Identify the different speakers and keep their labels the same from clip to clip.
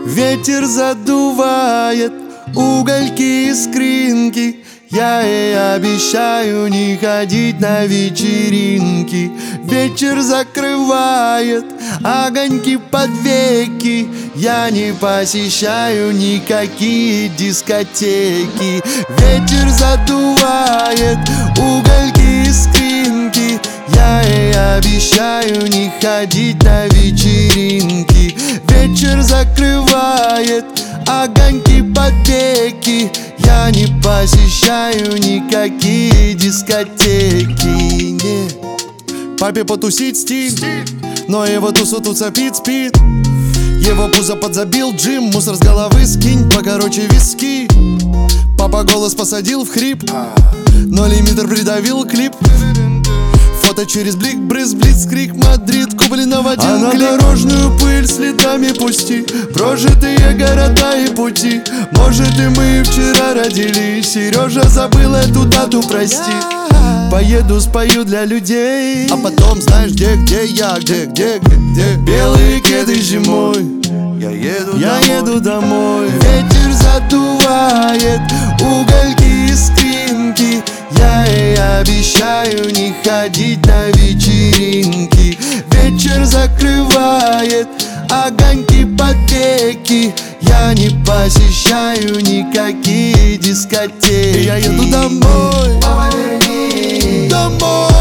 Speaker 1: Ветер задувает угольки, искринки. Я ей обещаю не ходить на вечеринки. Вечер закрывает огоньки под веки. Я не посещаю никакие дискотеки. Ветер задувает угольки, искринки. Я ей обещаю не ходить на вечеринки. Вечер закрывает огоньки под веки. Я не посещаю никакие дискотеки. Не. Папе потусить стиль, но его тусу тут сопит, спит. Его пузо подзабил джим, мусор с головы скинь, покороче виски. Папа голос посадил в хрип, но лимитер придавил клип. Фото через блик, брызг, блицкрик, Мадрид куплено в один клик. А на дорожную пыль следами пусти прожитые города и пути. Может, и мы вчера родились. Сережа забыл эту дату, прости. Поеду, спою для людей, а потом знаешь где я, где. Белые кеды зимой. Я еду домой. Ветер задувает угольки, искринки. Я ей обещаю не ходить на вечеринки. Вечер закрывает огоньки под веки. Я не посещаю никакие дискотеки. Я еду домой. Папа, верни. Домой.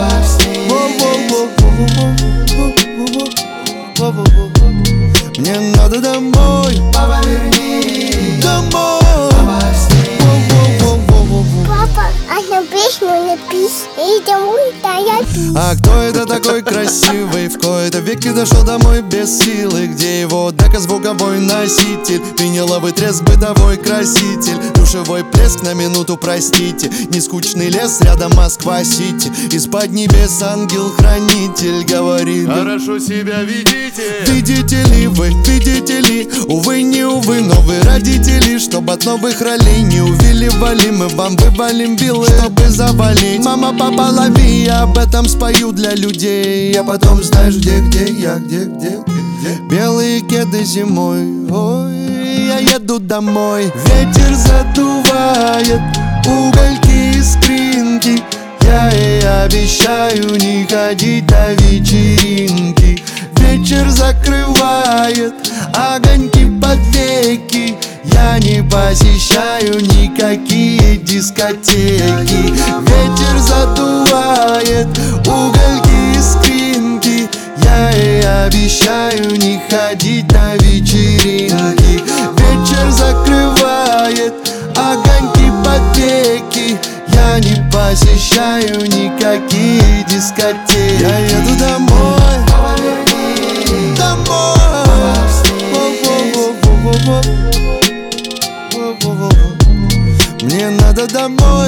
Speaker 1: Мне надо домой. Папа, верни. Домой.
Speaker 2: Папа, одну песню напись и домой, да я пишу.
Speaker 1: А кто это такой красивый? В кои-то веки дошел домой без силы. Где его дека, звуковой носитель? Виниловый треск, бытовой краситель. Душевой плеск на минуту, простите. Нескучный лес, рядом Москва-Сити. Из-под небес ангел-хранитель говорит:
Speaker 3: хорошо себя ведите.
Speaker 1: Видите ли вы, видите ли? Увы, не увы, но вы родители. Чтоб от новых ролей не увиливали, мы вам вывалим вилы, чтобы завалить. Мама, папа, лови, я об этом спою для людей. А потом знаешь где я, где. Белые кеды зимой. Ой, я еду домой. Ветер задувает угольки, искринки. Я ей обещаю не ходить на вечеринки. Вечер закрывает огоньки под веки. Я не посещаю никакие дискотеки. Ветер задувает угольки, искринки. Я ей обещаю не ходить на вечеринки. Вечер закрывает огоньки под веки. Я не посещаю никакие дискотеки. Я еду домой. Домой. Мне надо домой.